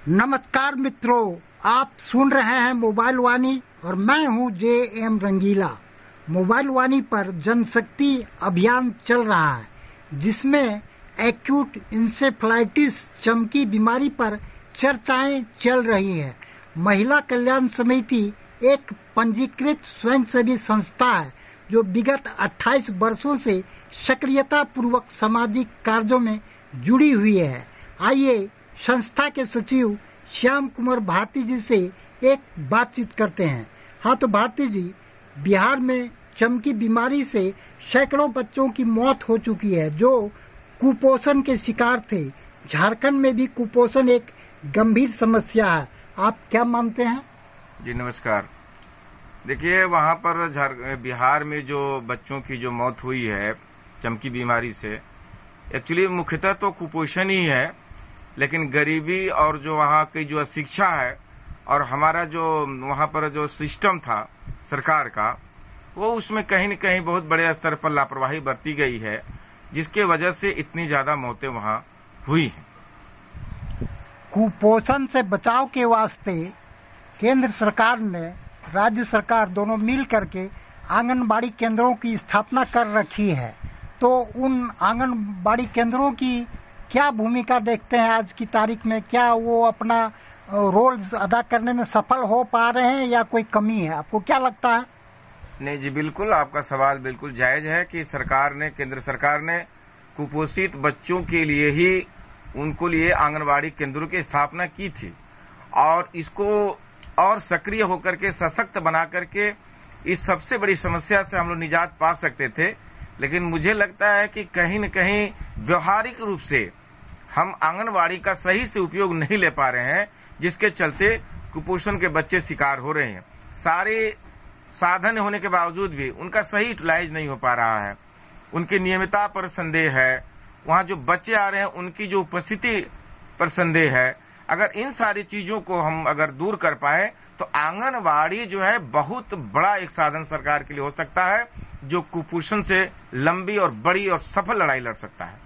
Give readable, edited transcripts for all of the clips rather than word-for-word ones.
नमस्कार मित्रों, आप सुन रहे हैं मोबाइल वाणी और मैं हूं जे.एम. रंगीला। मोबाइल वाणी पर जनशक्ति अभियान चल रहा है, जिसमें एक्यूट इंसेफ्लाइटिस चमकी बीमारी पर चर्चाएं चल रही है। महिला कल्याण समिति एक पंजीकृत स्वयंसेवी संस्था है जो विगत 28 वर्षों से सक्रियता पूर्वक सामाजिक कार्यों में जुड़ी हुई है। आइए संस्था के सचिव श्याम कुमार भारती जी से एक बातचीत करते हैं। हाँ तो भारती जी, बिहार में चमकी बीमारी से सैकड़ों बच्चों की मौत हो चुकी है जो कुपोषण के शिकार थे। झारखंड में भी कुपोषण एक गंभीर समस्या है, आप क्या मानते हैं? जी नमस्कार। देखिए, वहाँ पर बिहार में जो बच्चों की जो मौत हुई है चमकी बीमारी से, एक्चुअली मुख्यतः तो कुपोषण ही है, लेकिन गरीबी और जो वहाँ की जो अशिक्षा है और हमारा जो वहाँ पर जो सिस्टम था सरकार का, वो उसमें कहीं न कहीं बहुत बड़े स्तर पर लापरवाही बरती गई है, जिसके वजह से इतनी ज्यादा मौतें वहाँ हुई हैं। कुपोषण से बचाव के वास्ते केंद्र सरकार ने राज्य सरकार दोनों मिल करके आंगनबाड़ी केंद्रों की स्थापना कर रखी है। तो उन आंगनबाड़ी केंद्रों की क्या भूमिका देखते हैं आज की तारीख में? क्या वो अपना रोल अदा करने में सफल हो पा रहे हैं या कोई कमी है? आपको क्या लगता है? नहीं जी, बिल्कुल आपका सवाल बिल्कुल जायज है कि केंद्र सरकार ने कुपोषित बच्चों के लिए ही उनको लिए आंगनबाड़ी केंद्रों की स्थापना की थी और इसको और सक्रिय होकर के सशक्त बना करके इस सबसे बड़ी समस्या से हम लोग निजात पा सकते थे। लेकिन मुझे लगता है कि कहीं न कहीं व्यवहारिक रूप से हम आंगनबाड़ी का सही से उपयोग नहीं ले पा रहे हैं, जिसके चलते कुपोषण के बच्चे शिकार हो रहे हैं। सारे साधन होने के बावजूद भी उनका सही यूटिलाइज नहीं हो पा रहा है, उनकी नियमितता पर संदेह है, वहां जो बच्चे आ रहे हैं उनकी जो उपस्थिति पर संदेह है। अगर इन सारी चीजों को हम अगर दूर कर पाए तो आंगनबाड़ी जो है बहुत बड़ा एक साधन सरकार के लिए हो सकता है, जो कुपोषण से लंबी और बड़ी और सफल लड़ाई लड़ सकता है।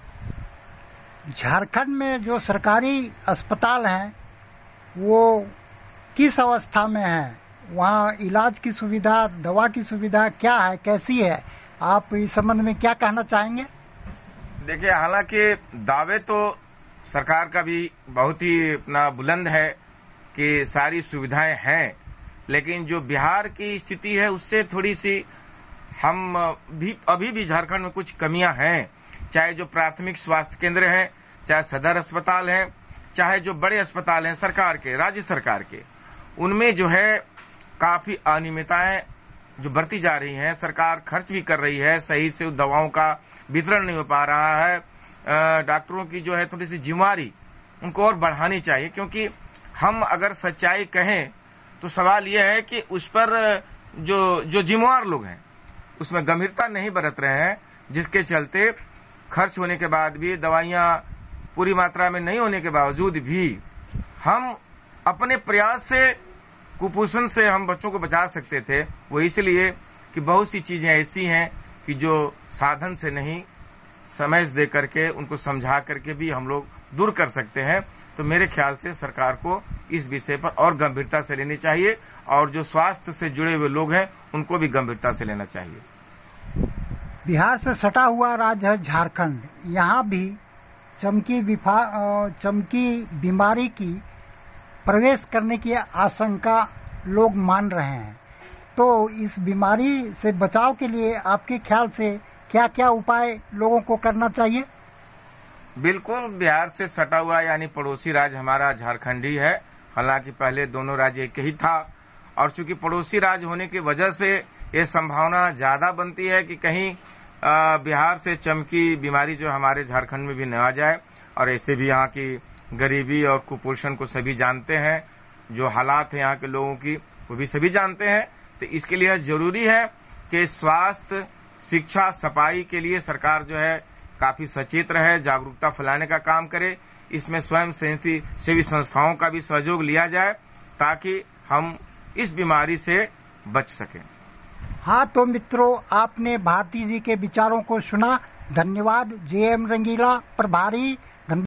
झारखंड में जो सरकारी अस्पताल हैं वो किस अवस्था में है? वहाँ इलाज की सुविधा, दवा की सुविधा क्या है, कैसी है? आप इस संबंध में क्या कहना चाहेंगे? देखिए, हालांकि दावे तो सरकार का भी बहुत ही अपना बुलंद है कि सारी सुविधाएं हैं, लेकिन जो बिहार की स्थिति है उससे थोड़ी सी हम अभी भी झारखंड में कुछ कमियां हैं। चाहे जो प्राथमिक स्वास्थ्य केंद्र हैं, चाहे सदर अस्पताल हैं, चाहे जो बड़े अस्पताल हैं सरकार के, राज्य सरकार के, उनमें जो है काफी अनियमितताएं जो बढ़ती जा रही हैं। सरकार खर्च भी कर रही है, सही से दवाओं का वितरण नहीं हो पा रहा है। डॉक्टरों की जो है थोड़ी सी जिम्मेवारी उनको और बढ़ानी चाहिए, क्योंकि हम अगर सच्चाई कहें तो सवाल यह है कि उस पर जो जिम्मेवार लोग हैं उसमें गंभीरता नहीं बरत रहे हैं, जिसके चलते खर्च होने के बाद भी, दवाइयां पूरी मात्रा में नहीं होने के बावजूद भी हम अपने प्रयास से कुपोषण से हम बच्चों को बचा सकते थे। वो इसलिए कि बहुत सी चीजें ऐसी हैं कि जो साधन से नहीं, समय दे करके उनको समझा करके भी हम लोग दूर कर सकते हैं। तो मेरे ख्याल से सरकार को इस विषय पर और गंभीरता से लेनी चाहिए और जो स्वास्थ्य से जुड़े हुए लोग हैं उनको भी गंभीरता से लेना चाहिए। बिहार से सटा हुआ राज्य है झारखंड, यहाँ भी चमकी बीमारी की प्रवेश करने की आशंका लोग मान रहे हैं। तो इस बीमारी से बचाव के लिए आपके ख्याल से क्या क्या उपाय लोगों को करना चाहिए? बिल्कुल, बिहार से सटा हुआ यानी पड़ोसी राज्य हमारा झारखंड ही है। हालांकि पहले दोनों राज्य एक ही था और चूंकि पड़ोसी राज्य होने की वजह से ये संभावना ज्यादा बनती है कि कहीं बिहार से चमकी बीमारी जो हमारे झारखंड में भी न आ जाए। और ऐसे भी यहाँ की गरीबी और कुपोषण को सभी जानते हैं, जो हालात है यहाँ के लोगों की वो भी सभी जानते हैं। तो इसके लिए जरूरी है कि स्वास्थ्य, शिक्षा, सफाई के लिए सरकार जो है काफी सचेत रहे, जागरूकता फैलाने का काम करे। इसमें स्वयं सेवी संस्थाओं का भी सहयोग लिया जाए ताकि हम इस बीमारी से बच सकें। हाँ तो मित्रों, आपने भारती जी के विचारों को सुना। धन्यवाद। जे.एम. रंगीला, प्रभारी